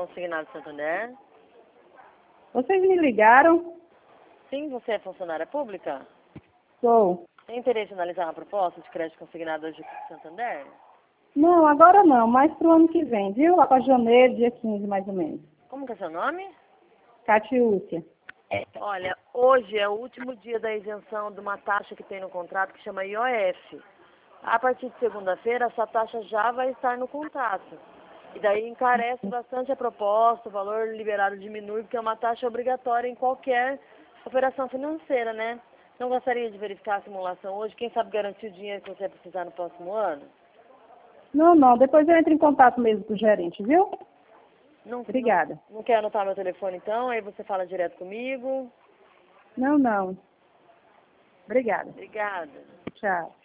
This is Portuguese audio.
Consignado Santander. Vocês me ligaram? Sim, você é funcionária pública? Sou. Tem interesse em analisar uma proposta de crédito consignado hoje aqui do Santander? Não, agora não, mas pro ano que vem, viu? Lá para janeiro, dia 15, mais ou menos. Como que é seu nome? Catiúcia. Olha, hoje é o último dia da isenção de uma taxa que tem no contrato que chama IOF. A partir de segunda-feira, essa taxa já vai estar no contrato. E daí encarece bastante a proposta, o valor liberado diminui, porque é uma taxa obrigatória em qualquer operação financeira, né? Não gostaria de verificar a simulação hoje? Quem sabe garantir o dinheiro que você vai precisar no próximo ano? Não, depois eu entro em contato mesmo com o gerente, viu? Não, Obrigada. não quer anotar meu telefone então? Aí você fala direto comigo. Não. Obrigada. Obrigada. Tchau.